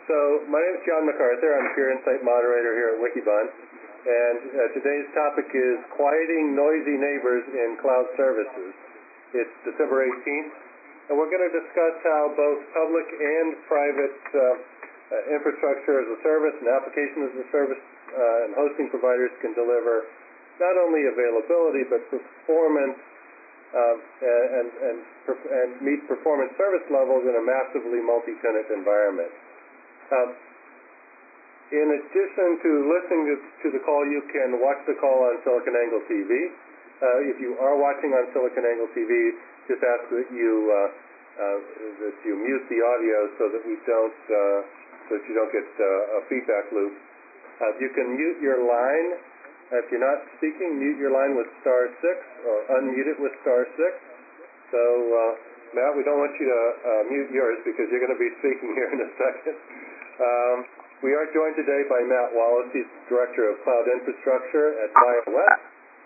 So my name is John MacArthur. I'm Peer Insight Moderator here at Wikibon. And today's topic is quieting noisy neighbors in cloud services. It's December 18th, and we're going to discuss how both public and private infrastructure as a service and application as a service and hosting providers can deliver not only availability but performance and meet performance service levels in a massively multi-tenant environment. In addition to listening to the call, you can watch the call on SiliconANGLE TV. If you are watching on SiliconANGLE TV, just ask that you mute the audio so that you don't get a feedback loop. You can mute your line. If you're not speaking, mute your line with *6 or unmute it with *6. So, Matt, we don't want you to mute yours because you're going to be speaking here in a second. We are joined today by Matt Wallace. He's Director of Cloud Infrastructure at BioWest.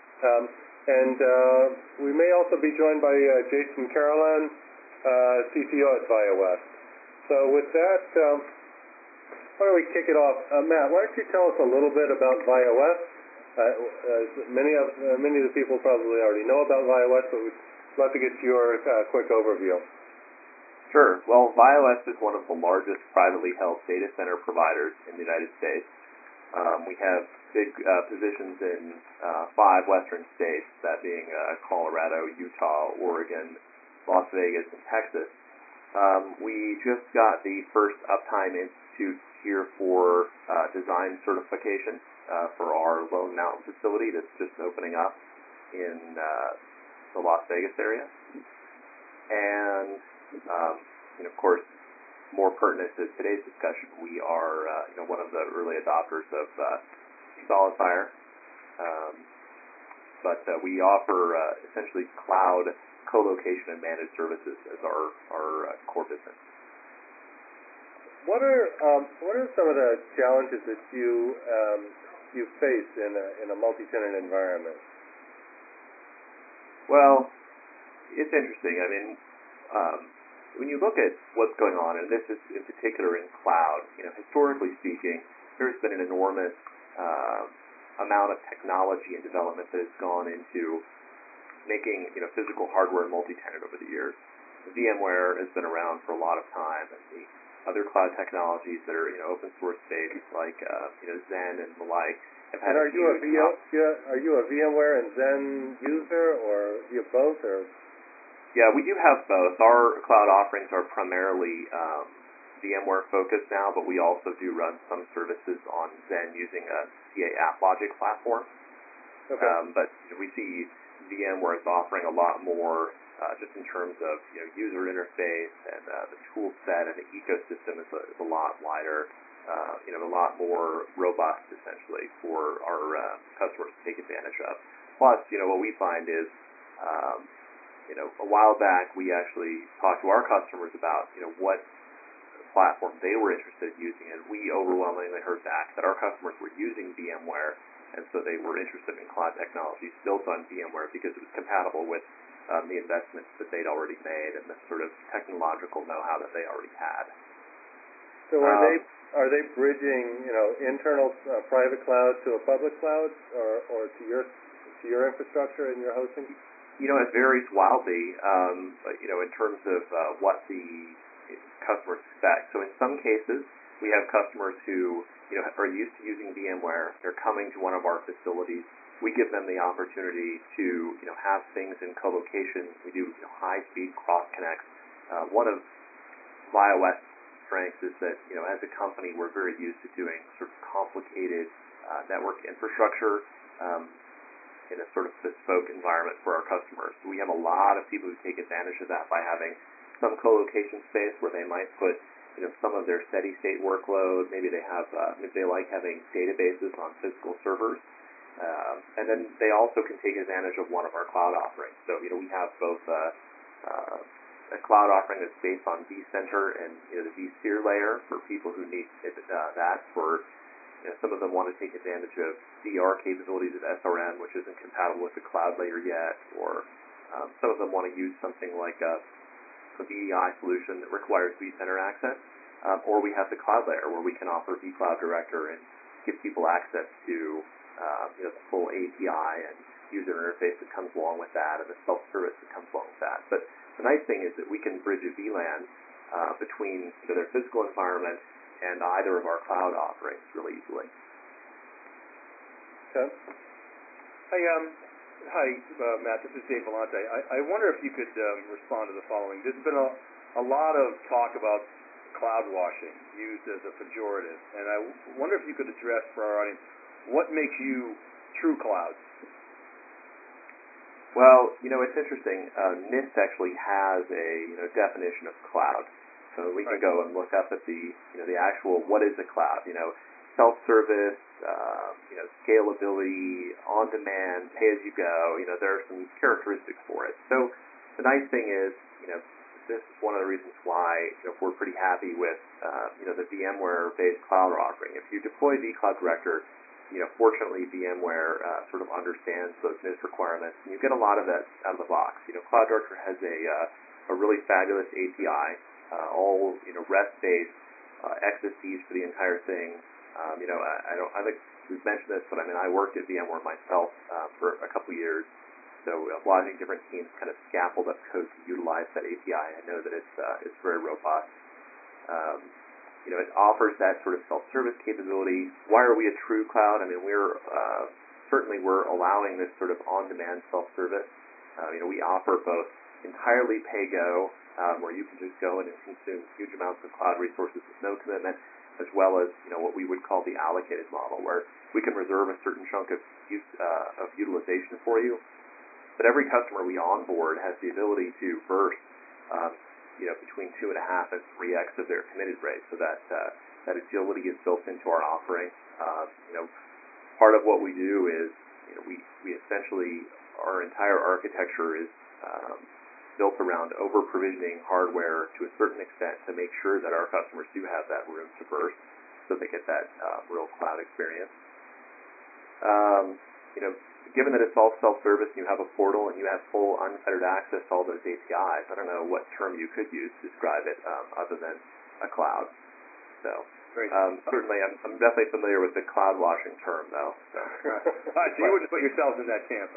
We may also be joined by Jason Carolan, CTO at BioWest. So with that, why don't we kick it off? Matt, why don't you tell us a little bit about BioWest? Many of the people probably already know about BioWest, but we'd love to get your quick overview. Sure. Well, BioWest is one of the largest privately held data center providers in the United States. We have big positions in 5 western states, that being Colorado, Utah, Oregon, Las Vegas, and Texas. We just got the first Uptime Institute Tier 4 design certification for our Lone Mountain facility that's just opening up in the Las Vegas area. And of course, more pertinent to today's discussion, we are one of the early adopters of SolidFire. But we offer essentially cloud co-location and managed services as our core business. What are some of the challenges that you face in a multi-tenant environment? Well, it's interesting. I mean, when you look at what's going on, and this is in particular in cloud, historically speaking, there's been an enormous amount of technology and development that has gone into making physical hardware multi-tenant over the years. VMware has been around for a lot of time, and the other cloud technologies that are open source based like Zen and the like have had. And are you a VMware and Zen user, or do you have both, or? Yeah, we do have both. Our cloud offerings are primarily VMware focused now, but we also do run some services on Zen using a CA AppLogic platform. Okay. But we see VMware is offering a lot more just in terms of user interface, and the tool set and the ecosystem is a lot wider, a lot more robust essentially for our customers to take advantage of. Plus, what we find is a while back, we actually talked to our customers about, what platform they were interested in using, and we overwhelmingly heard back that our customers were using VMware, and so they were interested in cloud technologies built on VMware because it was compatible with the investments that they'd already made and the sort of technological know-how that they already had. So are they bridging, internal private cloud to a public cloud, or to your infrastructure and your hosting? It varies wildly, in terms of what the customers expect. So in some cases, we have customers who, are used to using VMware. They're coming to one of our facilities. We give them the opportunity to, have things in co-location. We do high-speed cross-connects. One of BioWest's strengths is that, as a company, we're very used to doing sort of complicated network infrastructure in a sort of bespoke environment for our customers. We have a lot of people who take advantage of that by having some co-location space where they might put, some of their steady-state workload. Maybe they have, maybe they like having databases on physical servers, and then they also can take advantage of one of our cloud offerings. So, we have both a cloud offering that's based on vCenter and the vSphere layer for people who need that for. Some of them want to take advantage of DR capabilities of SRM, which isn't compatible with the cloud layer yet, or some of them want to use something like a VDI solution that requires vCenter access. or we have the cloud layer where we can offer vCloud Director and give people access to the full API and user interface that comes along with that, and the self-service that comes along with that. But the nice thing is that we can bridge a VLAN between their physical environment and either of our cloud offerings really easily. Okay. Hi, Matt. This is Dave Vellante. I wonder if you could respond to the following. There's been a lot of talk about cloud washing used as a pejorative, and I wonder if you could address for our audience what makes you true cloud. Well, it's interesting. NIST actually has a definition of cloud, so we can go and look up at the actual what is a cloud. Self-service, scalability, on-demand, pay-as-you-go. There are some characteristics for it. So the nice thing is, this is one of the reasons why we're pretty happy with the VMware-based cloud offering. If you deploy vCloud Director, fortunately VMware sort of understands those NIST requirements, and you get a lot of that out of the box. Cloud Director has a really fabulous API, all REST-based, XSCs for the entire thing. I think we've mentioned this, but I worked at VMware myself for a couple years, so watching different teams kind of scaffold up code to utilize that API, I know that it's very robust. It offers that sort of self-service capability. Why are we a true cloud? We're allowing this sort of on-demand self-service. We offer both entirely pay-go, where you can just go in and consume huge amounts of cloud resources with no commitment, as well as what we would call the allocated model, where we can reserve a certain chunk of utilization for you. But every customer we onboard has the ability to burst between 2.5 and 3x of their committed rate, so that agility is built into our offering. Part of what we do is we essentially, our entire architecture is built around over-provisioning hardware to a certain extent to make sure that our customers do have that room to burst, so they get that real cloud experience. Given that it's all self-service and you have a portal and you have full unfettered access to all those APIs, I don't know what term you could use to describe it other than a cloud. So certainly, I'm definitely familiar with the cloud washing term, though. So you wouldn't put yourselves in that camp.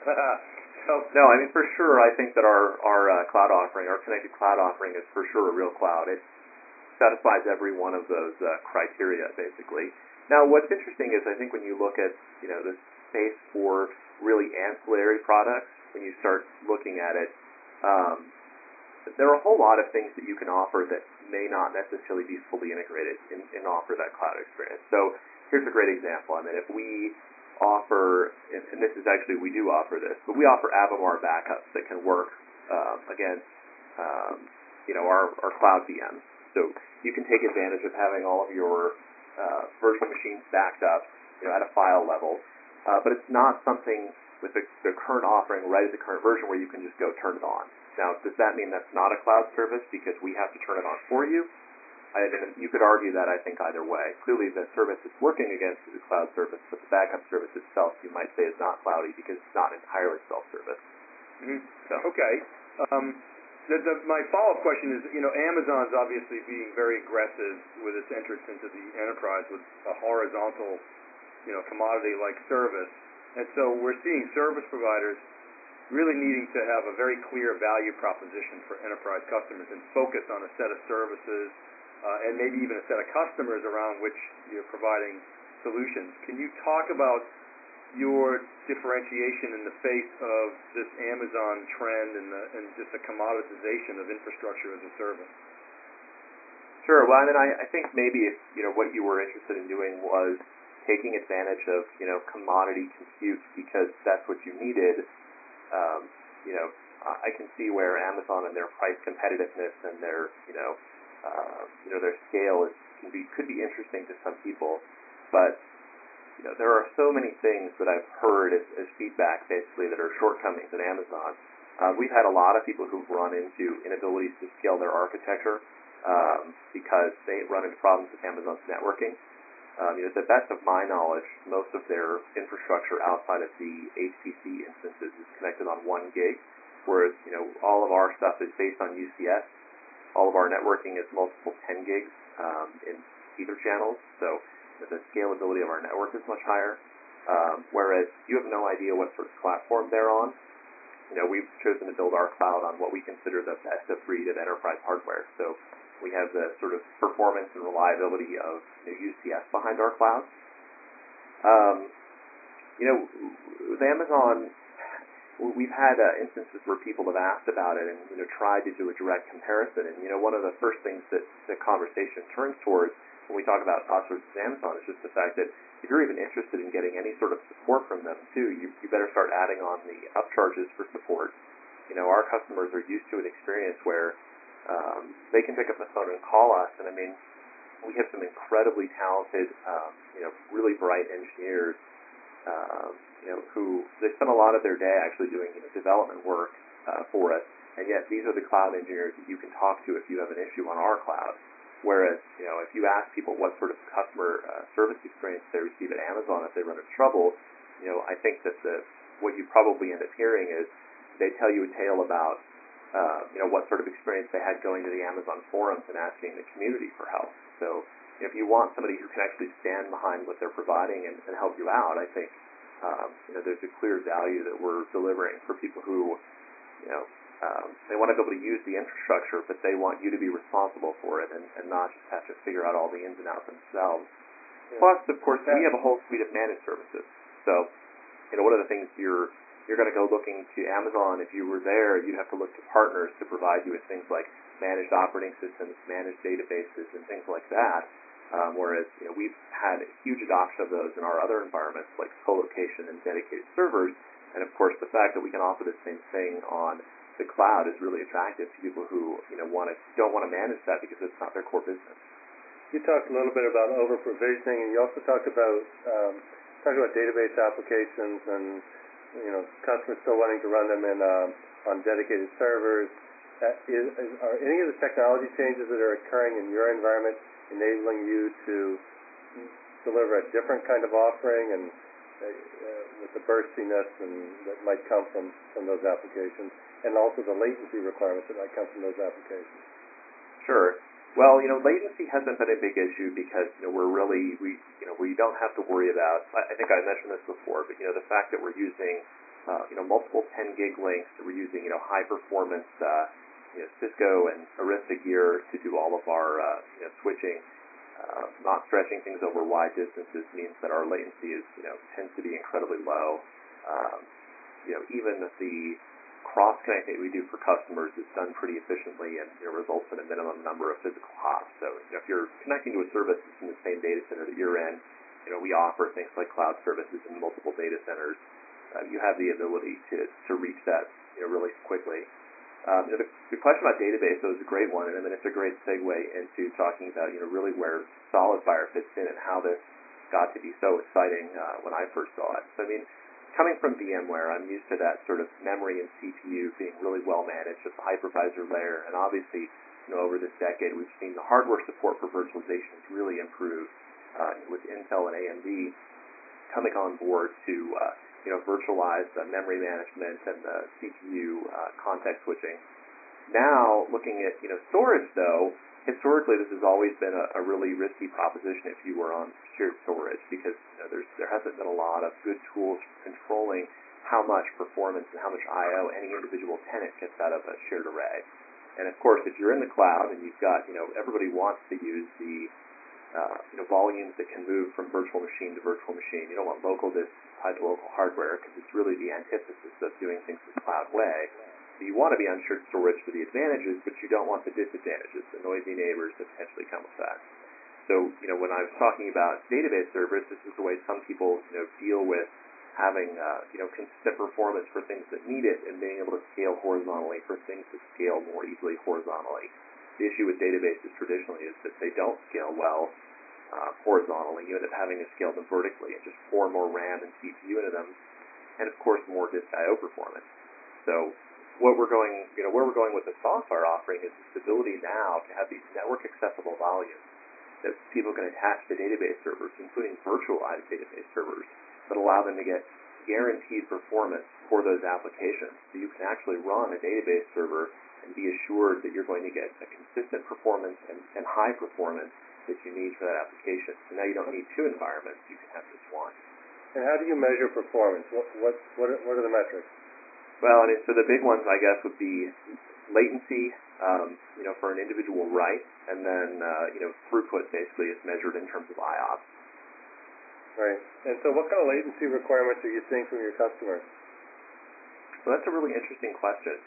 No, for sure, I think that our cloud offering, our connected cloud offering, is for sure a real cloud. It satisfies every one of those criteria, basically. Now, what's interesting is I think when you look at the space for really ancillary products, when you start looking at it, there are a whole lot of things that you can offer that may not necessarily be fully integrated and offer that cloud experience. So here's a great example. If we offer, and this is actually, we do offer this, but we offer Avamar backups that can work against our cloud VMs. So you can take advantage of having all of your virtual machines backed up at a file level. But it's not something with the current offering right at the current version where you can just go turn it on. Now, does that mean that's not a cloud service because we have to turn it on for you? You could argue that, I think, either way. Clearly, the service it's working against is a cloud service, but the backup service itself, you might say, is not cloudy because it's not entirely self-service. Mm-hmm. So. Okay. My follow-up question is, Amazon's obviously being very aggressive with its entrance into the enterprise with a horizontal commodity-like service. And so we're seeing service providers really needing to have a very clear value proposition for enterprise customers and focus on a set of services and maybe even a set of customers around which you're providing solutions. Can you talk about your differentiation in the face of this Amazon trend and just the commoditization of infrastructure as a service? Sure. Well, I think maybe if, what you were interested in doing was taking advantage of, commodity compute because that's what you needed, I can see where Amazon and their price competitiveness and their, their scale could be interesting to some people. But, there are so many things that I've heard as feedback, basically, that are shortcomings at Amazon. We've had a lot of people who've run into inabilities to scale their architecture because they run into problems with Amazon's networking. To the best of my knowledge, most of their infrastructure outside of the HPC instances is connected on 1 gig, whereas all of our stuff is based on UCS. All of our networking is multiple 10 gigs in Ether channels, so the scalability of our network is much higher. Whereas you have no idea what sort of platform they're on. We've chosen to build our cloud on what we consider the best of breed of enterprise hardware. So we have the sort of performance and reliability of UCS behind our cloud. With Amazon, we've had instances where people have asked about it and tried to do a direct comparison. And one of the first things that the conversation turns towards when we talk about us versus Amazon is just the fact that if you're even interested in getting any sort of support from them too, you better start adding on the upcharges for support. Our customers are used to an experience where they can pick up the phone and call us, and I mean, we have some incredibly talented, really bright engineers, who they spend a lot of their day actually doing development work for us, and yet these are the cloud engineers that you can talk to if you have an issue on our cloud. Whereas, if you ask people what sort of customer service experience they receive at Amazon if they run into trouble, I think that what you probably end up hearing is they tell you a tale about, what sort of experience they had going to the Amazon forums and asking the community for help. So if you want somebody who can actually stand behind what they're providing and help you out, I think there's a clear value that we're delivering for people who, they want to be able to use the infrastructure, but they want you to be responsible for it and not just have to figure out all the ins and outs themselves. Yeah. Plus, of course, we have a whole suite of managed services. So, one of the things you're going to go looking to Amazon. If you were there, you'd have to look to partners to provide you with things like managed operating systems, managed databases, and things like that. Whereas, we've had a huge adoption of those in our other environments, like co-location and dedicated servers. And of course, the fact that we can offer the same thing on the cloud is really attractive to people who don't want to manage that because it's not their core business. You talked a little bit about over provisioning, and you also talked about database applications and customers still wanting to run them in on dedicated servers. Are any of the technology changes that are occurring in your environment enabling you to deliver a different kind of offering and with the burstiness that might come from those applications, and also the latency requirements that might come from those applications? Sure. Well, latency hasn't been a big issue because we don't have to worry about. I think I mentioned this before, but the fact that we're using multiple 10 gig links, we're using high performance Cisco and Arista gear to do all of our switching. Not stretching things over wide distances means that our latency tends to be incredibly low. Even the cross connecting we do for customers is done pretty efficiently and results in a minimum number of physical hops. So if you're connecting to a service that's in the same data center that you're in, we offer things like cloud services in multiple data centers. You have the ability to reach that really quickly. The question about database is a great one, and I mean it's a great segue into talking about really where SolidFire fits in and how this got to be so exciting when I first saw it. So I mean, coming from VMware, I'm used to that sort of memory and CPU being really well managed at the hypervisor layer, and obviously over this decade we've seen the hardware support for virtualization has really improved with Intel and AMD coming on board to virtualize the memory management and the CPU context switching. Now, looking at storage, though, historically this has always been a really risky proposition if you were on shared storage because there hasn't been a lot of good tools for controlling how much performance and how much I/O any individual tenant gets out of a shared array. And of course, if you're in the cloud and you've got everybody wants to use the volumes that can move from virtual machine to virtual machine. You don't want local disk tied to local hardware because it's really the antithesis of doing things the cloud way. So you want to be on shared storage for the advantages, but you don't want the disadvantages, the noisy neighbors that potentially come with that. So, when I was talking about database servers, this is the way some people, deal with having, consistent performance for things that need it and being able to scale horizontally for things that scale more easily horizontally. The issue with databases traditionally is that they don't scale well horizontally. You end up having to scale them vertically and just pour more RAM and CPU into them, and of course more disk I/O performance. So where we're going with the SolidFire offering is this ability now to have these network accessible volumes that people can attach to database servers, including virtualized database servers, that allow them to get guaranteed performance for those applications. So you can actually run a database server and be assured that you're going to get a consistent performance and high performance that you need for that application. So now you don't need two environments, you can have just one. And how do you measure performance? What are the metrics? Well, I mean, so the big ones, I guess, would be latency, for an individual write, and then, throughput basically is measured in terms of IOPS. Right. And so what kind of latency requirements are you seeing from your customers? Well, that's a really interesting question.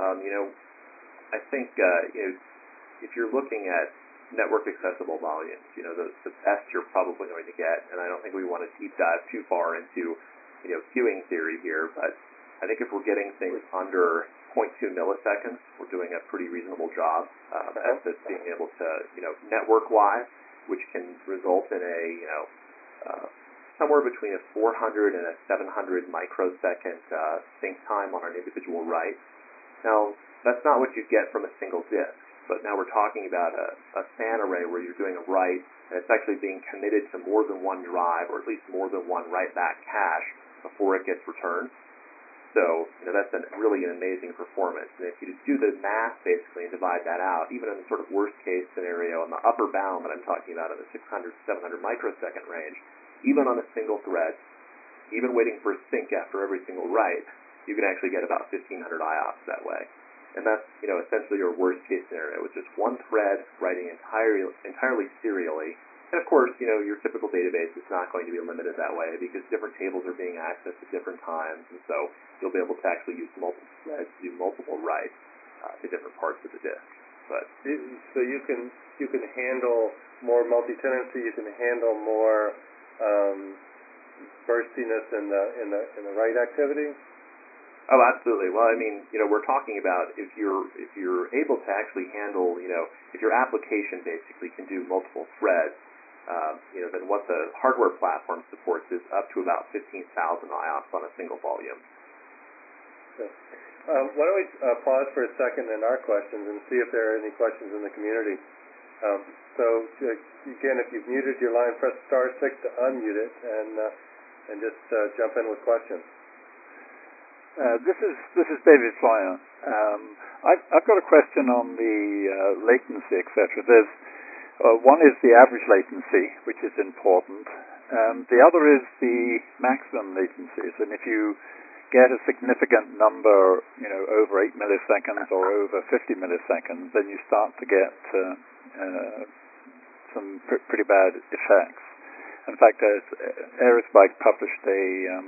I think, if you're looking at network accessible volumes, the best you're probably going to get, and I don't think we want to deep dive too far into, queuing theory here, but I think if we're getting things under 0.2 milliseconds, we're doing a pretty reasonable job at this being able to, network-wise, which can result in a, somewhere between a 400 and a 700 microsecond sync time on an individual write. Now, that's not what you get from a single disk, but now we're talking about a SAN array where you're doing a write, and it's actually being committed to more than one drive, or at least more than one write-back cache before it gets returned. So, that's really an amazing performance. And if you do the math, basically, and divide that out, even in the sort of worst-case scenario, in the upper bound that I'm talking about in the 600 to 700 microsecond range, even on a single thread, even waiting for a sync after every single write, you can actually get about 1,500 IOPS that way. And that's, essentially your worst-case scenario, with just one thread writing entirely serially. And, of course, your typical database is not going to be limited that way because different tables are being accessed at different times, and so you'll be able to actually use multiple threads to do multiple writes to different parts of the disk. But so you can handle more multi-tenancy, you can handle more burstiness in the write activity? Oh, absolutely. Well, I mean, we're talking about if you're able to actually handle, if your application basically can do multiple threads, then what the hardware platform supports is up to about 15,000 IOPS on a single volume. Okay. Why don't we pause for a second in our questions and see if there are any questions in the community. Again, if you've muted your line, press *6 to unmute it and just jump in with questions. This is David Flyer. I've got a question on the latency, etc. There's one is the average latency, which is important. The other is the maximum latencies, and if you get a significant number, over 8 milliseconds or over 50 milliseconds, then you start to get some pretty bad effects. In fact, Aerospike published a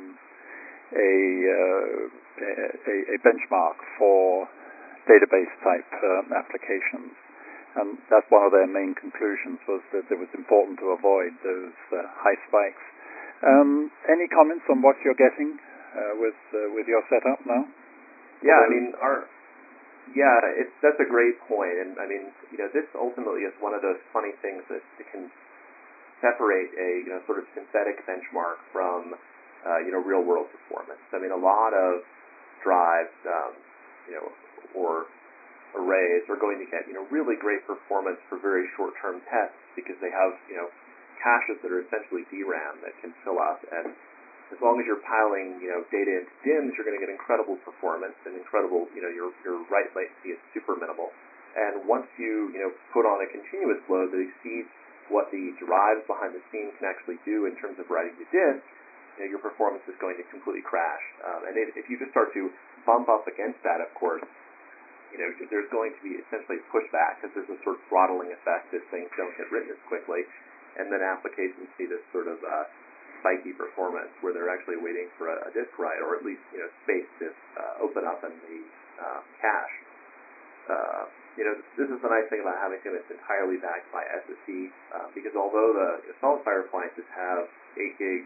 benchmark for database-type applications, and that's one of their main conclusions, was that it was important to avoid those high spikes. Any comments on what you're getting with your setup now? Yeah, that's a great point, and I mean, this ultimately is one of those funny things that can separate a sort of synthetic benchmark from real-world performance. I mean, a lot of drives, or arrays are going to get really great performance for very short-term tests because they have caches that are essentially DRAM that can fill up, and as long as you're piling data into DIMMs, you're going to get incredible performance and incredible your write latency is super minimal. And once you put on a continuous load that exceeds what the drives behind the scenes can actually do in terms of writing to disk, your performance is going to completely crash. And if you just start to bump up against that, of course, there's going to be essentially pushback because there's a sort of throttling effect as things don't get written as quickly, and then applications see this sort of spiky performance where they're actually waiting for a disk write, or at least space to open up in the cache. This is the nice thing about having something that's entirely backed by SSD, because although the SolidFire appliances have 8 gig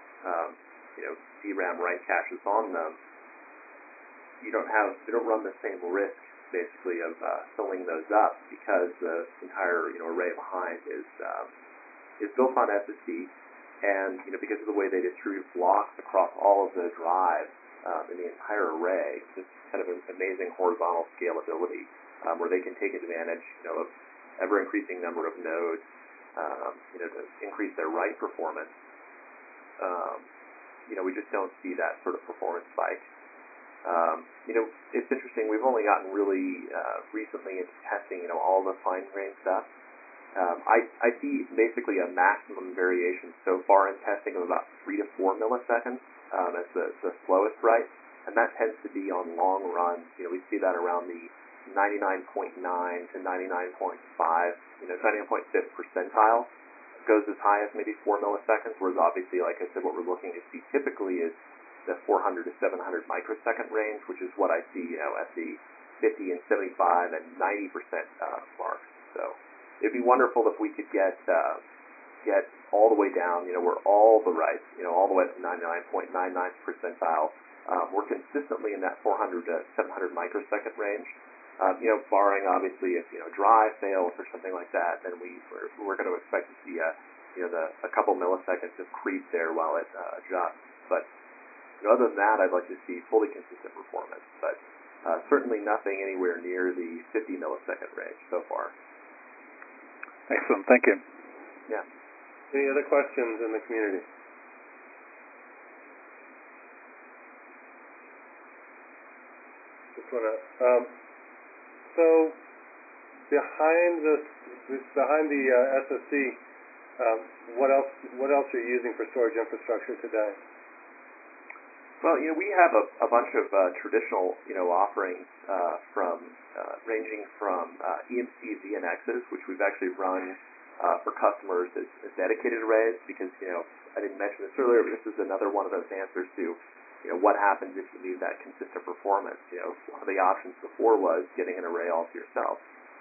DRAM write caches on them, they don't run the same risk basically of filling those up because the entire array behind is built on SSD, and because of the way they distribute blocks across all of the drives in the entire array, it's kind of an amazing horizontal scalability where they can take advantage of ever-increasing number of nodes to increase their write performance. We just don't see that sort of performance spike. It's interesting. We've only gotten really recently into testing all the fine-grained stuff, I see basically a maximum variation so far in testing of about 3 to 4 milliseconds as the slowest write, and that tends to be on long runs. We see that around the 99.9 to 99.5, 99.5th percentile. Goes as high as maybe 4 milliseconds, whereas obviously, like I said, what we're looking to see typically is the 400 to 700 microsecond range, which is what I see, at the 50 and 75 and 90% marks. So it'd be wonderful if we could get all the way down, where all the writes, all the way to 99.99 percentile. We're consistently in that 400 to 700 microsecond range. Barring obviously if dry fails or something like that, then we're going to expect to see a couple milliseconds of creep there while it adjusts. But other than that, I'd like to see fully consistent performance. But certainly nothing anywhere near the 50 millisecond range so far. Excellent, thank you. Yeah. Any other questions in the community? Just want to. So behind the SSD, what else are you using for storage infrastructure today? Well, we have a bunch of traditional, offerings ranging from EMC VNXs, which we've actually run for customers as dedicated arrays, because I didn't mention this earlier, but this is another one of those answers to what happens if you need that consistent performance. One of the options before was getting an array all to yourself.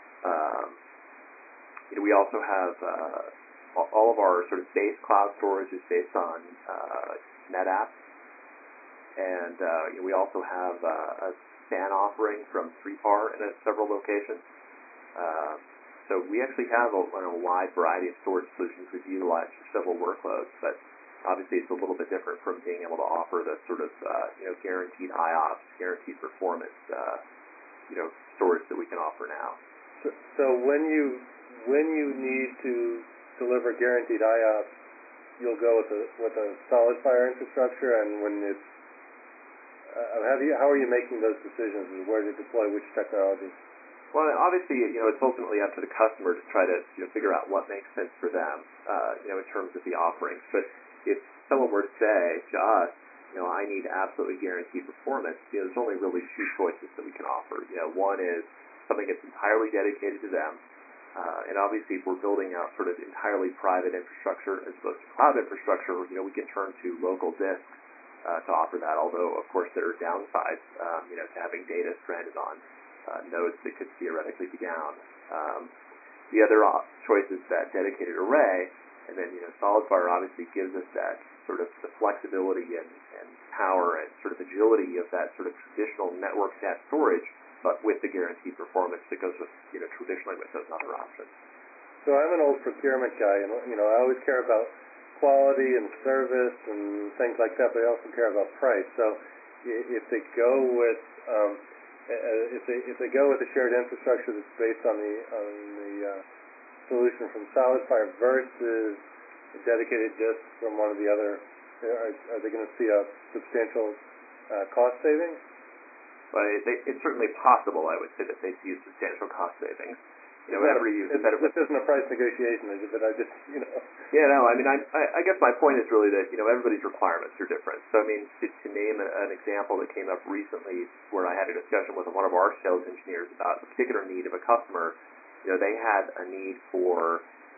We also have all of our sort of base cloud storage is based on NetApp, and we also have a SAN offering from 3PAR in several locations. So we actually have a wide variety of storage solutions we've utilized for several workloads, but obviously it's a little bit different from being able to offer the sort of guaranteed IOPS, guaranteed performance storage that we can offer now. So when you need to deliver guaranteed IOPS, you'll go with a SolidFire infrastructure, and when it's how are you making those decisions and where to deploy which technology? Well, obviously, it's ultimately up to the customer to try to figure out what makes sense for them, in terms of the offerings. But if someone were to say to us, I need absolutely guaranteed performance, there's only really two choices that we can offer. One is something that's entirely dedicated to them, and obviously if we're building out sort of entirely private infrastructure as opposed to cloud infrastructure, we can turn to local disks to offer that, although of course there are downsides, to having data stranded on nodes that could theoretically be down. The other choice is that dedicated array, and then SolidFire obviously gives us that sort of the flexibility and power and sort of agility of that sort of traditional network NAS storage, but with the guaranteed performance that goes with traditionally with those other options. So I'm an old procurement guy, and I always care about quality and service and things like that, but I also care about price. So if they go with if they go with a shared infrastructure that's based on the solution from SolidFire versus a dedicated disk from one of the other, are they going to see a substantial cost savings? Well, it's certainly possible, I would say, that they see a substantial cost savings. This isn't a price negotiation, is it? But I just, Yeah, no, I mean, I guess my point is really that, everybody's requirements are different. So, I mean, to name an example that came up recently where I had a discussion with one of our sales engineers about a particular need of a customer, they had a need for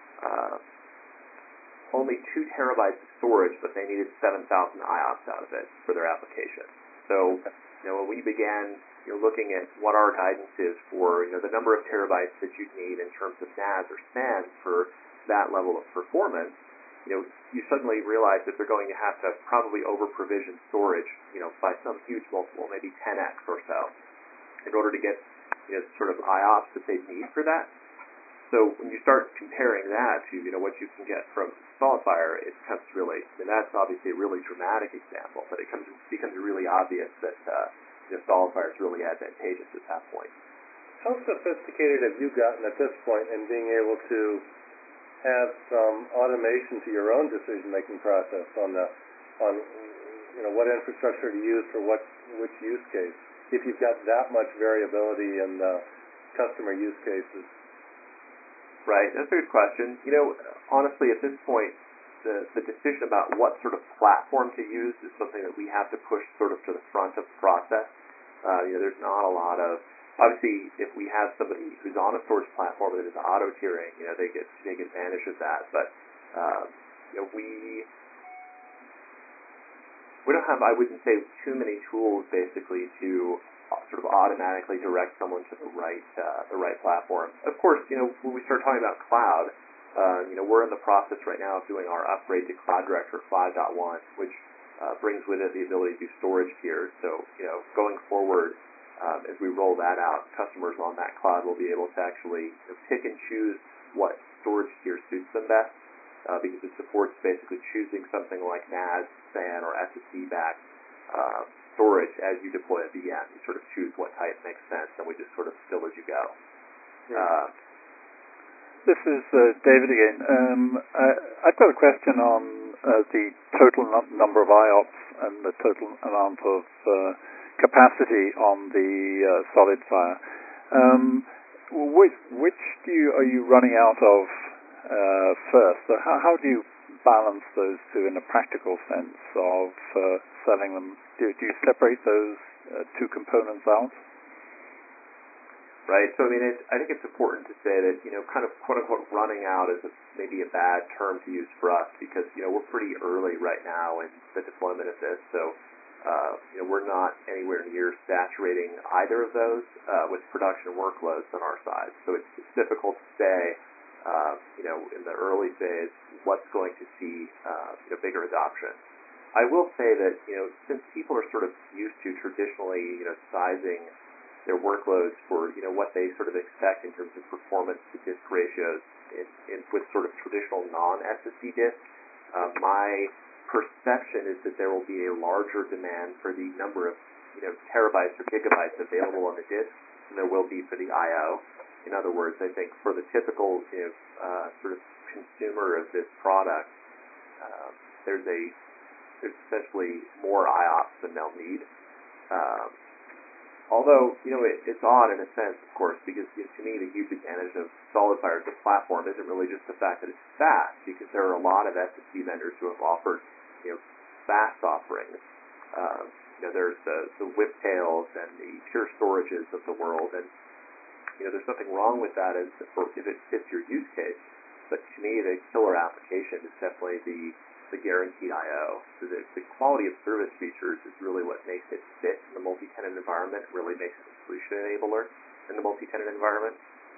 only 2 terabytes of storage, but they needed 7,000 IOPS out of it for their application. So, when we began looking at what our guidance is for the number of terabytes that you'd need in terms of NAS or SAN for that level of performance, you suddenly realize that they're going to have probably over-provision storage, by some huge multiple, maybe 10x or so, in order to get sort of IOPS that they need for that. So when you start comparing that to what you can get from SolidFire, it becomes really, and that's obviously a really dramatic example, but it becomes really obvious that SolidFire is really advantageous at that point. How sophisticated have you gotten at this point in being able to have some automation to your own decision-making process on what infrastructure to use for which use case, if you've got that much variability in the customer use cases? Right, that's a good question. Honestly, at this point, the decision about what sort of platform to use is something that we have to push sort of to the front of the process. There's not a lot of, obviously, if we have somebody who's on a storage platform that is auto tiering, they take advantage of that. But we don't have, I wouldn't say, too many tools basically to sort of automatically direct someone to the right platform. Of course, when we start talking about cloud, we're in the process right now of doing our upgrade to Cloud Director 5.1, which brings with it the ability to do storage tiers. So, going forward, as we roll that out, customers on that cloud will be able to actually pick and choose what storage tier suits them best, because it supports basically choosing something like NAS, SAN, or SSD-backed storage as you deploy a VM. You sort of choose what type makes sense, and we just sort of fill as you go. Right. This is David again. I've got a question on the total number of IOPS and the total amount of capacity on the SolidFire. Which are you running out of first? So how do you balance those two in a practical sense of selling them? Do you separate those two components out? Right. So, I think it's important to say that, kind of quote-unquote running out is maybe a bad term to use for us because, we're pretty early right now in the deployment of this. So, we're not anywhere near saturating either of those with production workloads on our side. So it's difficult to say, in the early phase, what's going to see bigger adoption. I will say that, since people are sort of used to traditionally, sizing their workloads for, what they sort of expect in terms of performance to disk ratios with sort of traditional non-SSD disks, my perception is that there will be a larger demand for the number of, terabytes or gigabytes available on the disk than there will be for the I/O. In other words, I think for the typical, sort of consumer of this product, there's essentially more IOPS than they'll need. Although, it's odd in a sense, of course, because to me the huge advantage of SolidFire as a platform isn't really just the fact that it's fast, because there are a lot of SSD vendors who have offered, fast offerings. There's the Whiptails and the Pure Storages of the world, and there's nothing wrong with that if it fits your use case. But to me, the killer application is definitely the guaranteed I/O. So the quality of service features is really what makes it fit in the multi-tenant environment. It really makes it a solution enabler in the multi-tenant environment.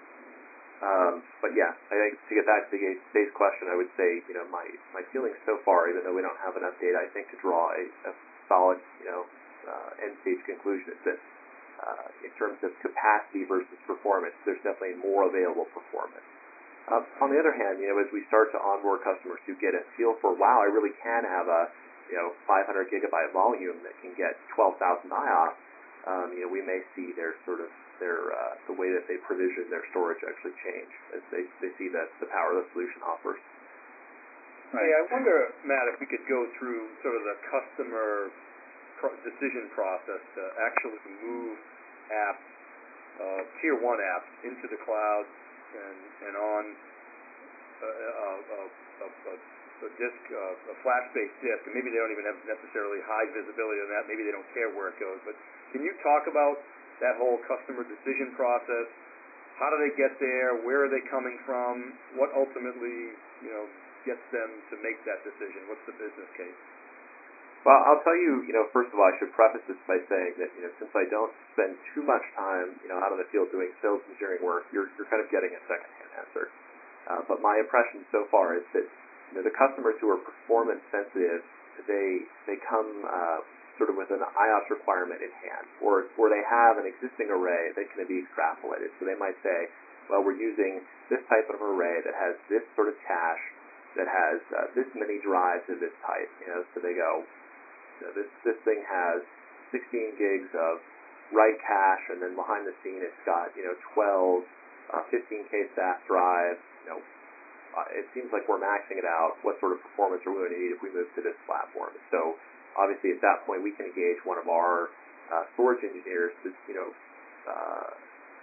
But yeah, I think to get back to the base question, I would say, my feeling so far, even though we don't have an update, I think to draw a solid, end-stage conclusion is that in terms of capacity versus performance, there's definitely more available performance. On the other hand, as we start to onboard customers who get a feel for, wow, I really can have a 500 gigabyte volume that can get 12,000 IOPS, we may see their the way that they provision their storage actually change as they see the power the solution offers. Right. Hey, I wonder, Matt, if we could go through sort of the customer decision process to actually move apps, tier 1 apps, into the cloud and on a disk, a flash-based disk, and maybe they don't even have necessarily high visibility on that. Maybe they don't care where it goes. But can you talk about that whole customer decision process? How do they get there? Where are they coming from? What ultimately, gets them to make that decision? What's the business case? Well, I'll tell you, first of all, I should preface this by saying that, since I don't spend too much time, out in the field doing sales engineering work, you're kind of getting a second-hand answer. But my impression so far is that, the customers who are performance sensitive, they come sort of with an IOPS requirement in hand, or they have an existing array that can be extrapolated. So they might say, well, we're using this type of array that has this sort of cache, that has this many drives of this type. So they go, this thing has 16 gigs of write cache, and then behind the scene it's got 12 15K SAS drives. It seems like we're maxing it out. What sort of performance are we going to need if we move to this platform? So obviously at that point we can engage one of our storage engineers to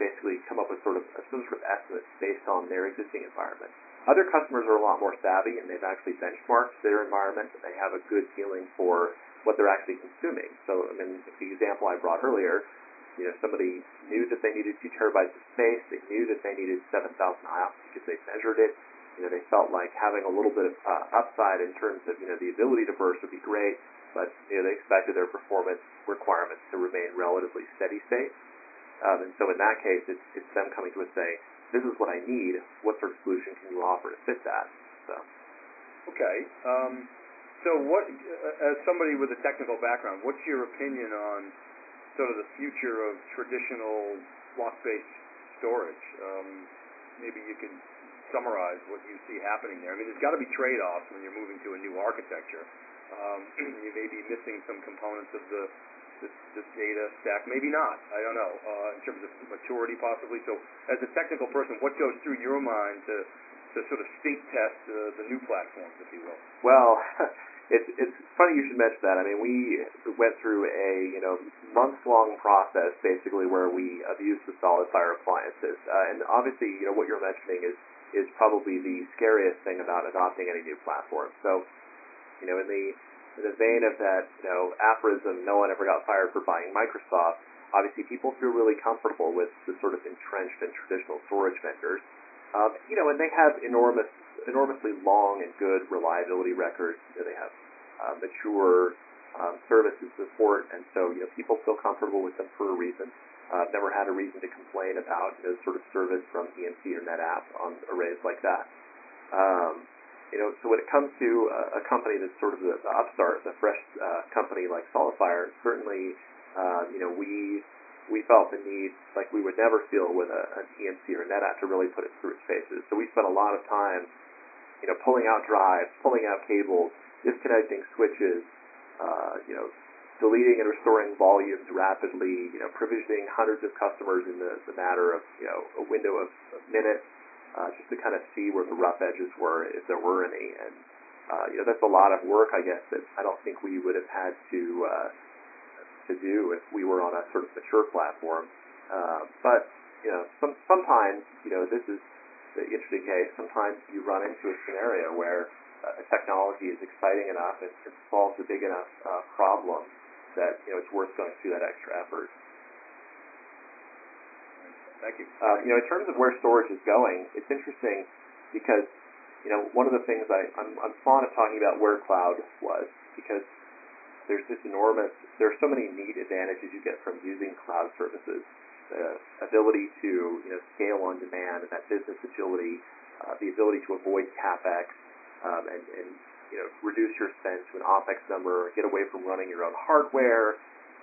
basically come up with some sort of estimates based on their existing environment. Other customers are a lot more savvy, and they've actually benchmarked their environment, and they have a good feeling for what they're actually consuming. So, I mean, the example I brought earlier, somebody knew that they needed 2 terabytes of space. They knew that they needed 7,000 IOPS because they measured it. They felt like having a little bit of upside in terms of, the ability to burst would be great, but, they expected their performance requirements to remain relatively steady state. And so in that case, it's them coming to us saying, this is what I need. What sort of solution can you offer to fit that? So. Okay. So what, as somebody with a technical background, what's your opinion on sort of the future of traditional block-based storage? Maybe you can summarize what you see happening there. I mean, there's got to be trade-offs when you're moving to a new architecture. You may be missing some components of the data stack, maybe not, I don't know, in terms of maturity possibly. So as a technical person, what goes through your mind to sort of state test the new platforms, if you will? Well, it's funny you should mention that. I mean, we went through a months-long process basically where we abused the SolidFire appliances, and obviously what you're mentioning is probably the scariest thing about adopting any new platform. So in the vein of that aphorism, no one ever got fired for buying Microsoft, obviously people feel really comfortable with the sort of entrenched and traditional storage vendors. And they have enormously long and good reliability records. They have mature service and support, and so people feel comfortable with them for a reason. Never had a reason to complain about sort of service from EMC or NetApp on arrays like that. So when it comes to a company that's sort of the upstart, the fresh company like SolidFire, certainly we felt the need, like we would never feel with an EMC or NetApp, to really put it through its paces. So we spent a lot of time pulling out drives, pulling out cables, disconnecting switches, deleting and restoring volumes rapidly, provisioning hundreds of customers in the matter of a window of minutes, just to kind of see where the rough edges were, if there were any. And that's a lot of work, I guess, that I don't think we would have had to do if we were on a sort of mature platform. But sometimes this is the interesting case. Sometimes you run into a scenario where a technology is exciting enough and solves a big enough problem that it's worth going through that extra effort. Thank you. In terms of where storage is going, it's interesting because one of the things I'm fond of talking about where cloud was, because there are so many neat advantages you get from using cloud services. The ability to scale on demand and that business agility, the ability to avoid CapEx, and reduce your spend to an OpEx number, get away from running your own hardware.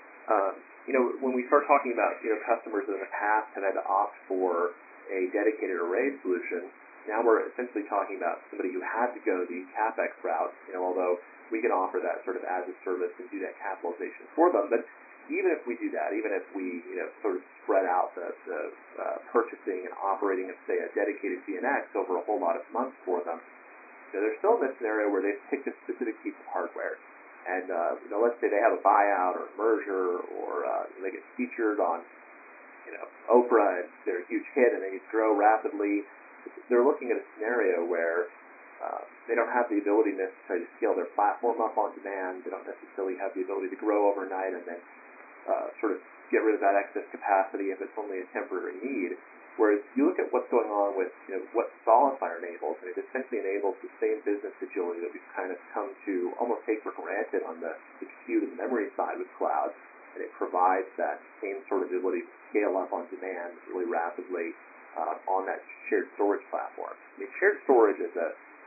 When we start talking about customers that in the past have had to opt for a dedicated array solution, now we're essentially talking about somebody who had to go the CapEx route, although we can offer that sort of as a service and do that capitalization for them. But even if we do that, even if we sort of spread out the purchasing and operating of, say, a dedicated VNX over a whole lot of months for them, they're still in this scenario where they've picked a specific piece of hardware. And let's say they have a buyout or a merger, or they get featured on Oprah, and they're a huge hit and they grow rapidly. They're looking at a scenario where they don't have the ability necessarily to scale their platform up on demand. They don't necessarily have the ability to grow overnight and then sort of get rid of that excess capacity if it's only a temporary need. Whereas you look at what's going on with what SolidFire enables, and it essentially enables the same business agility that we've kind of come to almost take for granted on the compute and memory side with cloud, and it provides that same sort of ability to scale up on demand really rapidly on that shared storage platform. I mean, shared storage as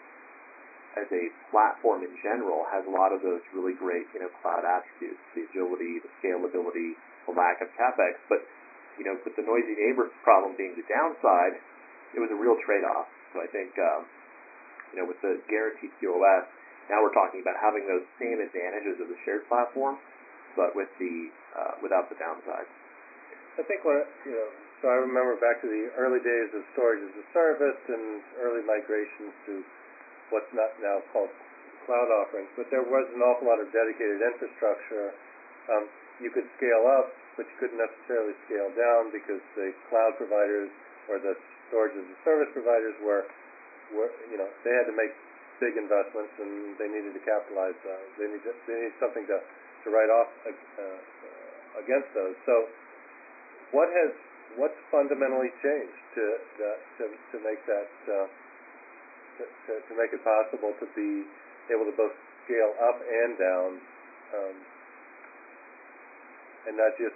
a platform in general has a lot of those really great cloud attributes, the agility, the scalability, the lack of CapEx, but with the noisy neighbor problem being the downside, it was a real trade-off. So I think, with the guaranteed QoS, now we're talking about having those same advantages of the shared platform, but with without the downside. I think so I remember back to the early days of storage as a service and early migrations to what's not now called cloud offerings, but there was an awful lot of dedicated infrastructure. You could scale up but you couldn't necessarily scale down because the cloud providers or the storage as a service providers were they had to make big investments and they needed to capitalize. They needed something to write off against those. So, what's fundamentally changed to make that to make it possible to be able to both scale up and down, and not just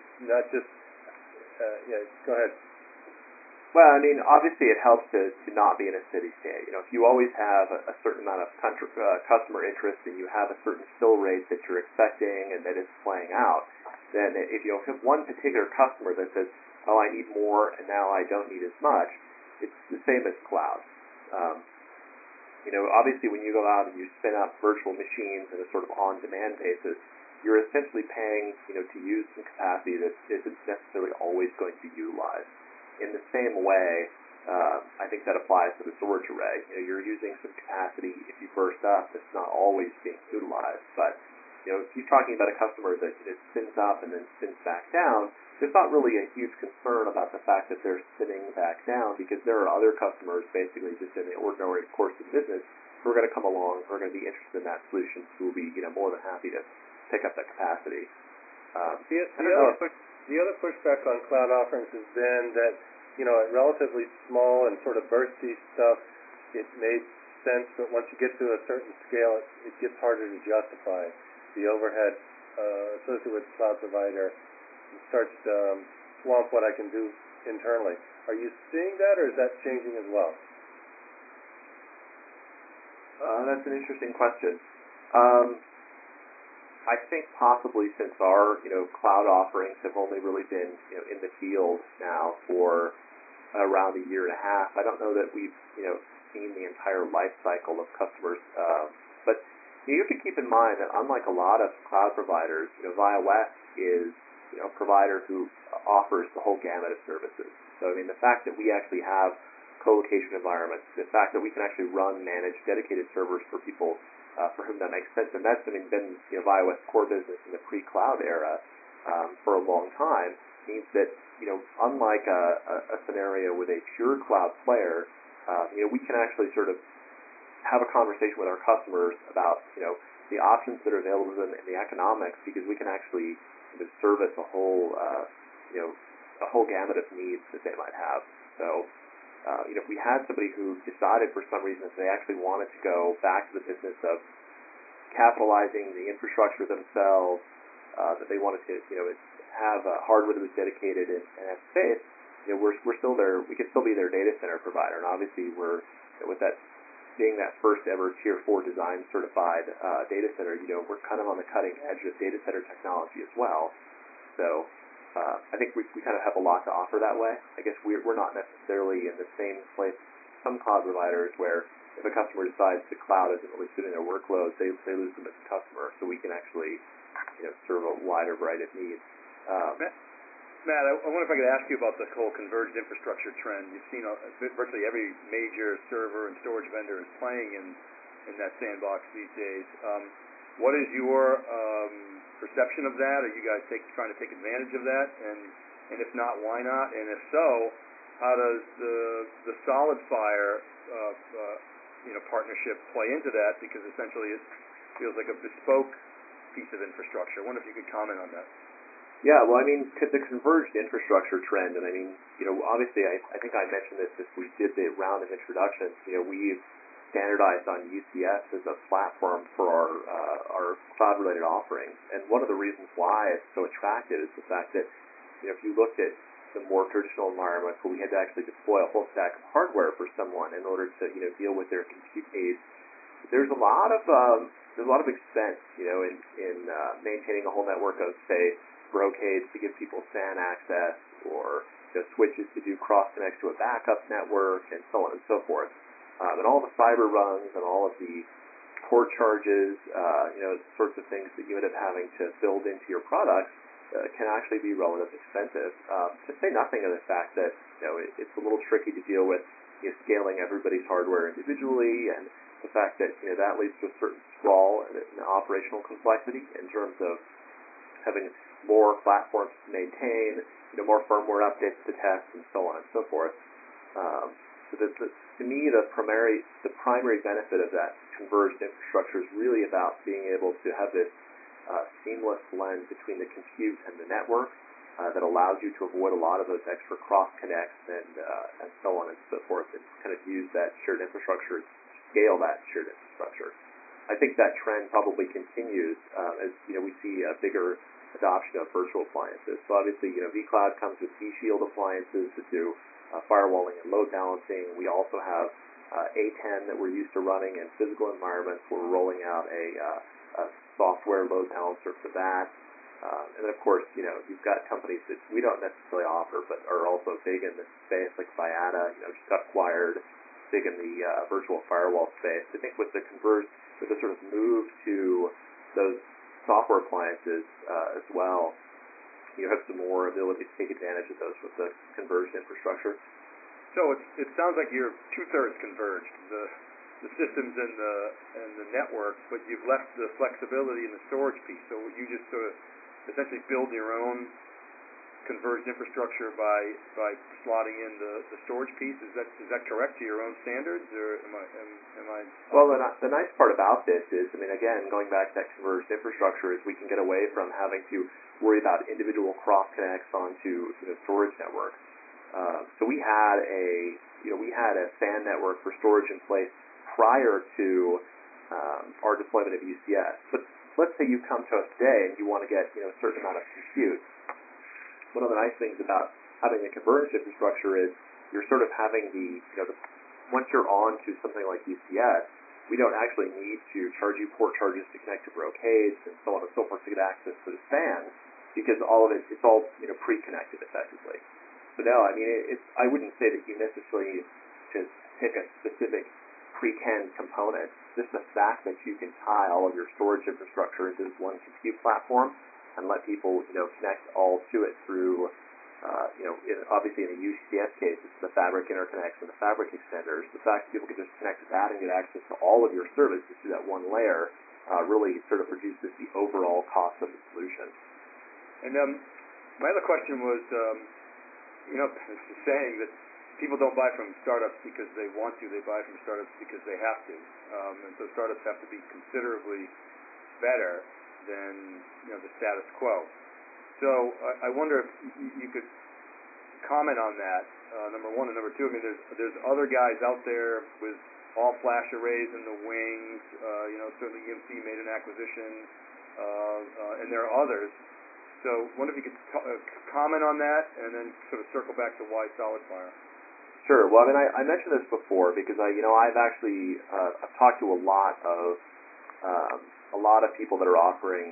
go ahead. Well, I mean, obviously it helps to not be in a steady state. If you always have a certain amount of customer interest and you have a certain fill rate that you're expecting and that it's playing out, then if you have one particular customer that says, oh, I need more and now I don't need as much, it's the same as cloud. Obviously when you go out and you spin up virtual machines in a sort of on-demand basis, you're essentially paying, to use some capacity that isn't necessarily always going to be utilized. In the same way, I think that applies to the storage array. You're using some capacity. If you burst up, it's not always being utilized. But if you're talking about a customer that spins up and then spins back down, there's not really a huge concern about the fact that they're spinning back down because there are other customers, basically just in the ordinary course of business, who are going to come along, who are going to be interested in that solution, who will be more than happy to pick up that capacity. The other pushback on cloud offerings has been that, at relatively small and sort of bursty stuff, it made sense, but once you get to a certain scale, it gets harder to justify. The overhead associated with the cloud provider starts to swamp what I can do internally. Are you seeing that, or is that changing as well? That's an interesting question. I think possibly since our cloud offerings have only really been in the field now for around a year and a half, I don't know that we've seen the entire life cycle of customers. But you have to keep in mind that unlike a lot of cloud providers, ViaWest is a provider who offers the whole gamut of services. So I mean, the fact that we actually have co-location environments, the fact that we can actually manage dedicated servers for people for whom that makes sense, and that's been ViaWest's core business in the pre-cloud era for a long time, means that unlike a scenario with a pure cloud player, we can actually sort of have a conversation with our customers about the options that are available to them and the economics, because we can actually service a whole gamut of needs that they might have. So if we had somebody who decided for some reason that they actually wanted to go back to the business of capitalizing the infrastructure themselves, that they wanted to have hardware that was dedicated and have space, we're still there. We can still be their data center provider, and obviously we're with that being that first ever Tier 4 design certified data center. We're kind of on the cutting edge of data center technology as well. So I think we kind of have a lot to offer that way. I guess we're not necessarily in the same place some cloud providers where if a customer decides the cloud isn't really suiting their workload, they lose them as a customer. So we can actually serve a wider variety of needs. Matt, I wonder if I could ask you about the whole converged infrastructure trend. You've seen virtually every major server and storage vendor is playing in that sandbox these days. What is your perception of that? Are you guys trying to take advantage of that? And if not, why not? And if so, how does the SolidFire partnership play into that? Because essentially it feels like a bespoke piece of infrastructure. I wonder if you could comment on that. Yeah, well, I mean, the converged infrastructure trend, and I mean, obviously, I think I mentioned this as we did the round of introductions. We've standardized on UCS as a platform for our cloud-related offerings, and one of the reasons why it's so attractive is the fact that if you looked at some more traditional environments where we had to actually deploy a whole stack of hardware for someone in order to deal with their compute needs, there's a lot of expense in maintaining a whole network of, say, brocades to give people SAN access, or switches to do cross connects to a backup network, and so on and so forth. And all the fiber runs and all of the port charges, sorts of things that you end up having to build into your products can actually be relatively expensive. To say nothing of the fact that it's a little tricky to deal with scaling everybody's hardware individually, and the fact that that leads to a certain sprawl and operational complexity in terms of having more platforms to maintain, more firmware updates to test, and so on and so forth. To me, the primary benefit of that converged infrastructure is really about being able to have this seamless blend between the compute and the network that allows you to avoid a lot of those extra cross connects and so on and so forth, and kind of use that shared infrastructure, scale that shared infrastructure. I think that trend probably continues as we see a bigger adoption of virtual appliances. So obviously, vCloud comes with vShield appliances to do firewalling and load balancing. We also have A10 that we're used to running in physical environments. We're rolling out a software load balancer for that. And then, of course, you've got companies that we don't necessarily offer, but are also big in this space, like Viata, just got acquired, big in the virtual firewall space. I think with the sort of move to those software appliances as well, you have some more ability to take advantage of those with the converged infrastructure. So it sounds like you're 2/3 converged, the systems and the network, but you've left the flexibility in the storage piece. So you just sort of essentially build your own converged infrastructure by slotting in the storage piece. Is that correct, to your own standards, or am I? Well, the nice part about this is, again, going back to that converged infrastructure, is we can get away from having to worry about individual cross connects onto storage networks. So we had a SAN network for storage in place prior to our deployment of UCS. But let's say you come to us today and you want to get a certain amount of compute. One of the nice things about having a converged infrastructure is you're sort of having once you're on to something like UCS, we don't actually need to charge you port charges to connect to Brocades and so on and so forth to get access to the SAN, because all of it's all pre-connected effectively. So no, I wouldn't say that you necessarily just pick a specific pre-canned component. Just the fact that you can tie all of your storage infrastructure into this one compute platform and let people connect all to it through obviously in a UCS case, it's the fabric interconnects and the fabric extenders. The fact that people can just connect to that and get access to all of your services through that one layer really sort of reduces the overall cost of the solution. And my other question was, it's the saying that people don't buy from startups because they want to; they buy from startups because they have to. And so startups have to be considerably better than the status quo. So I wonder if you could comment on that, number one, and number two. There's other guys out there with all flash arrays in the wings. Certainly EMC made an acquisition, and there are others. So I wonder if you could comment on that, and then sort of circle back to why SolidFire. Sure. Well, I mentioned this before because I've actually I've talked to a lot of people that are offering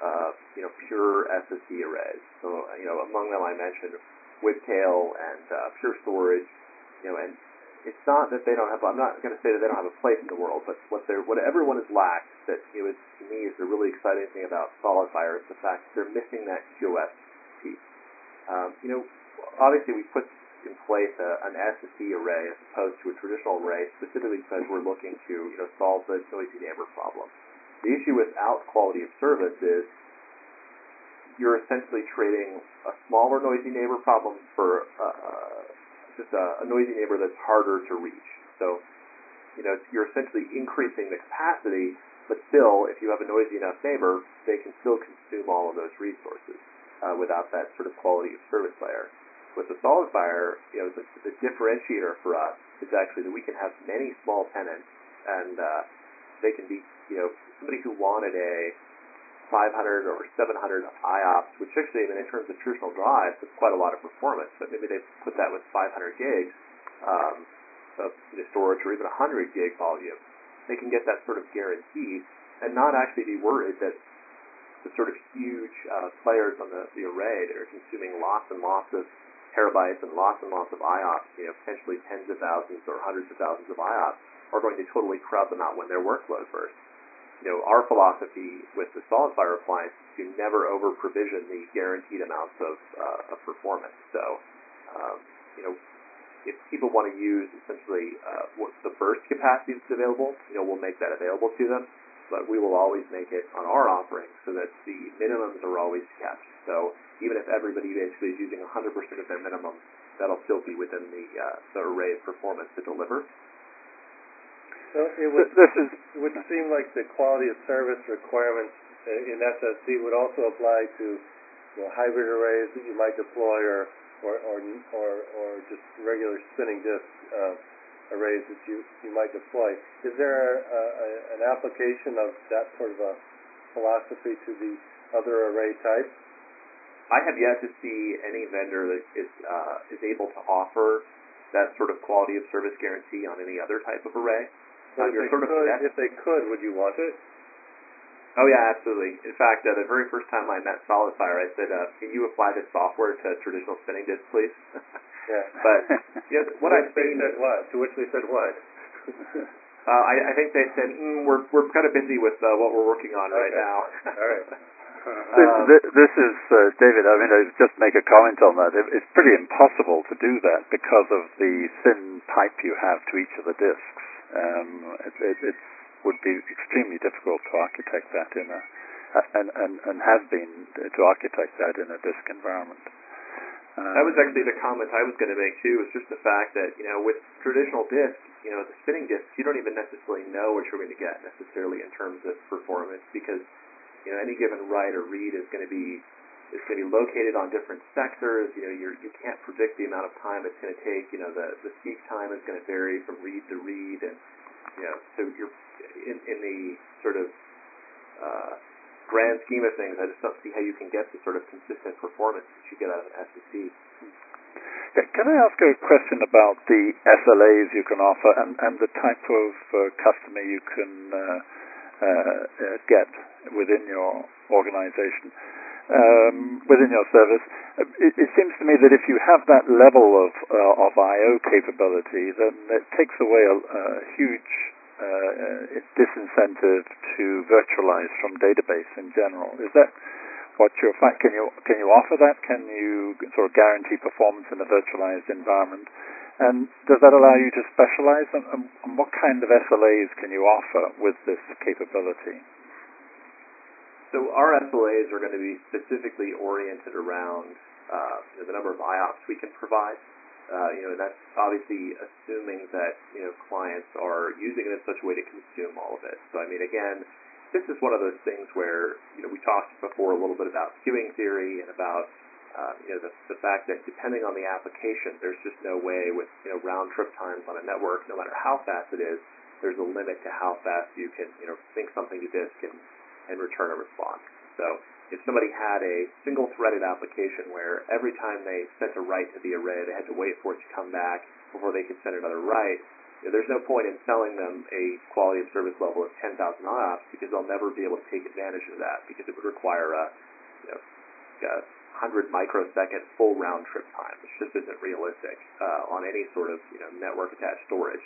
pure SSD arrays. So among them I mentioned Whiptail and Pure Storage. And it's not that they don't have. I'm not going to say that they don't have a place in the world, but what everyone has lacked that to me is the really exciting thing about SolidFire is the fact that they're missing that QoS piece. Obviously we put in place an SSD array as opposed to a traditional array specifically because we're looking to solve the noisy neighbor problem. The issue without quality of service is you're essentially trading a smaller noisy neighbor problem for just a noisy neighbor that's harder to reach. So, you're essentially increasing the capacity, but still, if you have a noisy enough neighbor, they can still consume all of those resources without that sort of quality of service layer. With the SolidFire, the differentiator for us is actually that we can have many small tenants, and they can be, somebody who wanted a 500 or 700 IOPS, which actually, in terms of traditional drives, is quite a lot of performance, but maybe they put that with 500 gigs of storage or even 100 gig volume. They can get that sort of guaranteed and not actually be worried that the sort of huge players on the array that are consuming lots and lots of terabytes and lots of IOPS, potentially tens of thousands or hundreds of thousands of IOPS, are going to totally crowd them out when their workload bursts. Our philosophy with the SolidFire appliance is to never over-provision the guaranteed amounts of performance. So, if people want to use essentially what the burst capacity that's available, we'll make that available to them. but we will always make it on our offering so that the minimums are always kept. So even if everybody basically is using 100% of their minimum, that'll still be within the array of performance to deliver. So it would seem like the quality of service requirements in SSD would also apply to hybrid arrays that you might deploy, or just regular spinning disk arrays that you might deploy. Is there an application of that sort of a philosophy to the other array types? I have yet to see any vendor that is able to offer that sort of quality of service guarantee on any other type of array. So if they could, would you want it? Oh yeah, absolutely. In fact, the very first time I met SolidFire, I said, "Can you apply this software to traditional spinning disks, please?" Yeah. But what I've seen, to which they said what? I think they said, "We're kind of busy with what we're working on right now." All right. This is David. I mean, I'll just make a comment on that. It's pretty impossible to do that because of the thin pipe you have to each of the disks. It would be extremely difficult to architect that and has been to architect that in a disk environment. That was actually the comment I was going to make too. Was just the fact that with traditional disks, the spinning disks, you don't even necessarily know what you're going to get necessarily in terms of performance, because any given write or read is going to be located on different sectors. You can't predict the amount of time it's going to take. The seek time is going to vary from read to read, and so you're in the sort of grand scheme of things, I just don't see how you can get the sort of consistent performance that you get out of an SSD. Can I ask a question about the SLAs you can offer and the type of customer you can get within your organization, within your service? It seems to me that if you have that level of I/O capability, then it takes away a huge disincentive to virtualize from database in general. Is that what you're finding? Can you offer that? Can you sort of guarantee performance in a virtualized environment? And does that allow you to specialize? And what kind of SLAs can you offer with this capability? So our SLAs are going to be specifically oriented around the number of IOPS we can provide. That's obviously assuming that clients are using it in such a way to consume all of it. So I mean, again, this is one of those things where we talked before a little bit about queuing theory and about the fact that depending on the application, there's just no way with round trip times on a network, no matter how fast it is, there's a limit to how fast you can sync something to disk and return a response. So if somebody had a single-threaded application where every time they sent a write to the array, they had to wait for it to come back before they could send another write, there's no point in selling them a quality of service level of 10,000 IOPS, because they'll never be able to take advantage of that, because it would require a 100 microsecond full round-trip time, which just isn't realistic on any sort of network-attached storage.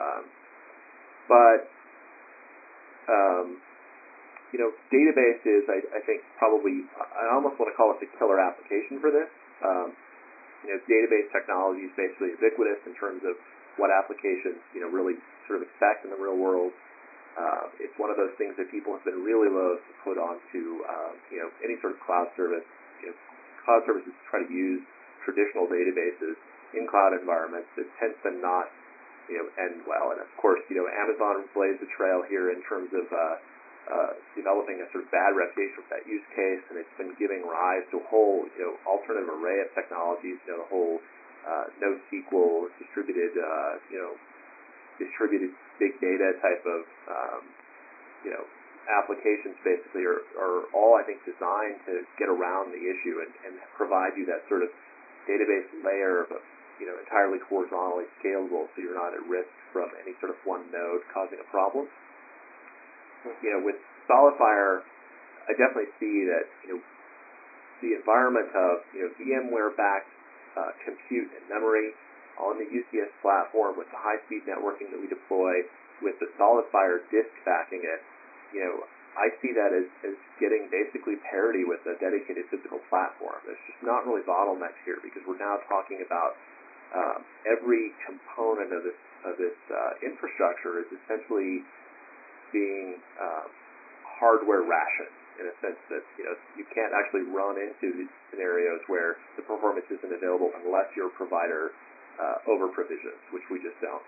Database is, I think, probably, I almost want to call it the killer application for this. Database technology is basically ubiquitous in terms of what applications, really sort of expect in the real world. It's one of those things that people have been really loath to put onto, any sort of cloud service. Cloud services try to use traditional databases in cloud environments. It tends to not, end well. And of course, Amazon blazed the trail here in terms of developing a sort of bad reputation for that use case, and it's been giving rise to a whole, alternative array of technologies. The whole NoSQL distributed, distributed big data type of, applications basically are all, I think, designed to get around the issue and provide you that sort of database layer, but entirely horizontally scalable, so you're not at risk from any sort of one node causing a problem. With SolidFire, I definitely see that the environment of VMware-backed compute and memory on the UCS platform with the high-speed networking that we deploy, with the SolidFire disk backing it, I see that as getting basically parity with a dedicated physical platform. There's just not really bottlenecks here, because we're now talking about every component of this infrastructure is essentially being hardware ration in a sense that, you can't actually run into these scenarios where the performance isn't available unless your provider over-provisions, which we just don't.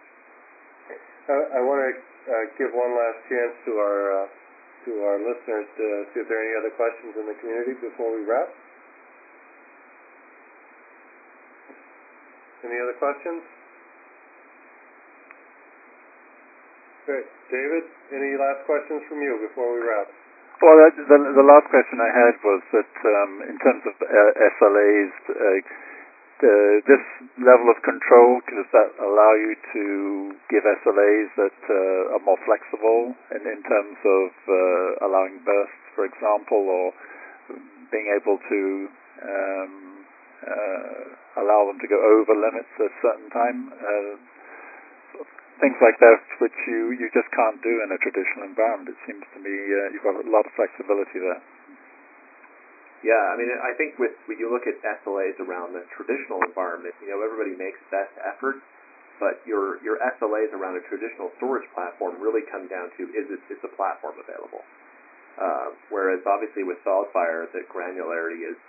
I want to give one last chance to our listeners to see if there are any other questions in the community before we wrap. Any other questions? Great. David, any last questions from you before we wrap? Well, the last question I had was that in terms of SLAs, this level of control, does that allow you to give SLAs that are more flexible in terms of allowing bursts, for example, or being able to allow them to go over limits at a certain time? Things like that, which you just can't do in a traditional environment. It seems to me you've got a lot of flexibility there. Yeah, I mean, I think when you look at SLAs around the traditional environment, everybody makes best efforts, but your SLAs around a traditional storage platform really come down to is a platform available? Whereas obviously with SolidFire, the granularity is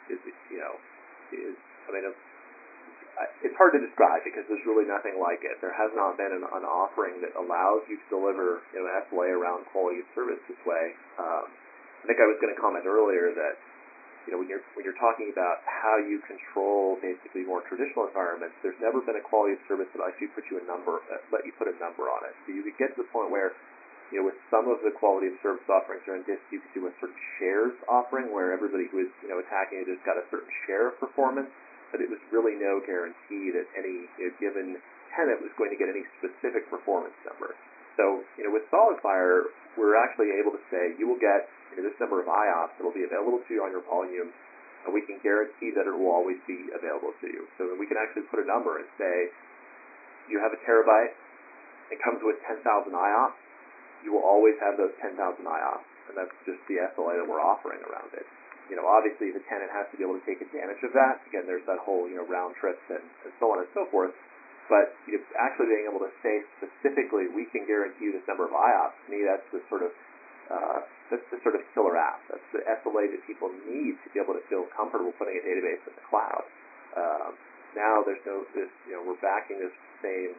it's hard to describe because there's really nothing like it. There has not been an offering that allows you to deliver an SLA around quality of service this way. I think I was going to comment earlier that when you're talking about how you control basically more traditional environments, there's never been a quality of service that actually let you put a number on it. So you could get to the point where with some of the quality of service offerings around disk, you could do a certain shares offering where everybody who is attacking it has got a certain share of performance. But it was really no guarantee that any given tenant was going to get any specific performance number. So, with SolidFire, we're actually able to say you will get this number of IOPS that will be available to you on your volume, and we can guarantee that it will always be available to you. So we can actually put a number and say, you have a terabyte, it comes with 10,000 IOPS, you will always have those 10,000 IOPS, and that's just the SLA that we're offering around it. Obviously the tenant has to be able to take advantage of that. Again, there's that whole, round trips and so on and so forth. But actually being able to say specifically, we can guarantee you this number of IOPS, to me that's the sort of killer app. That's the SLA that people need to be able to feel comfortable putting a database in the cloud. Now there's we're backing this same,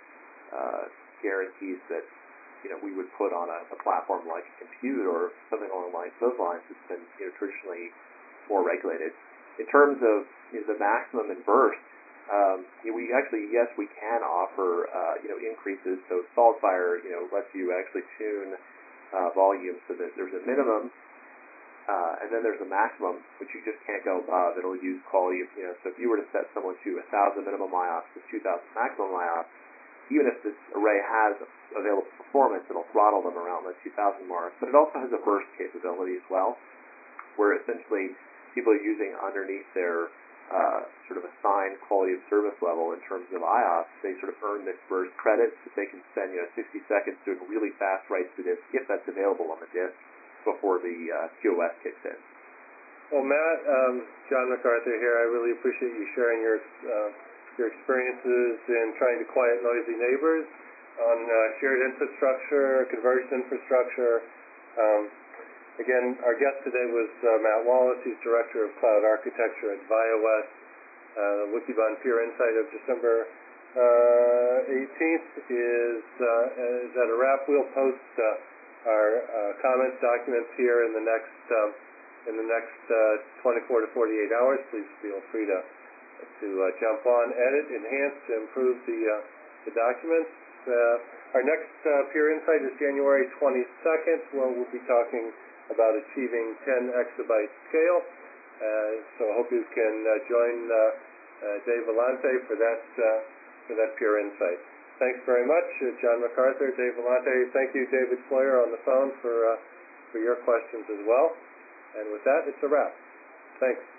guarantees that we would put on a platform like Compute or something along those lines that's been traditionally more regulated. In terms of the maximum and burst, we actually, yes, we can offer increases. So SolidFire lets you actually tune volume so that there's a minimum and then there's a maximum, which you just can't go above. It'll use quality of so if you were to set someone to 1,000 minimum IOPS to 2,000 maximum IOPS, even if this array has available performance, it'll throttle them around the 2,000 mark. But it also has a burst capability as well, where essentially people are using underneath their sort of assigned quality of service level in terms of IOPS. They sort of earn this burst credits that they can spend 60 seconds doing really fast writes to disk if that's available on the disk before the QoS kicks in. Well, Matt, John MacArthur here. I really appreciate you sharing your experiences in trying to quiet noisy neighbors on shared infrastructure, converged infrastructure. Again, our guest today was Matt Wallace. He's Director of Cloud Architecture at ViaWest. The Wikibon Peer Insight of December 18th is at a wrap. We'll post our comments documents here in the next 24 to 48 hours. Please feel free to jump on, edit, enhance, improve the documents. Our next Peer Insight is January 22nd, where we'll be talking about achieving 10 exabyte scale. So I hope you can join Dave Vellante for that Peer Insight. Thanks very much, John MacArthur, Dave Vellante. Thank you, David Floyer, on the phone for your questions as well. And with that, it's a wrap. Thanks.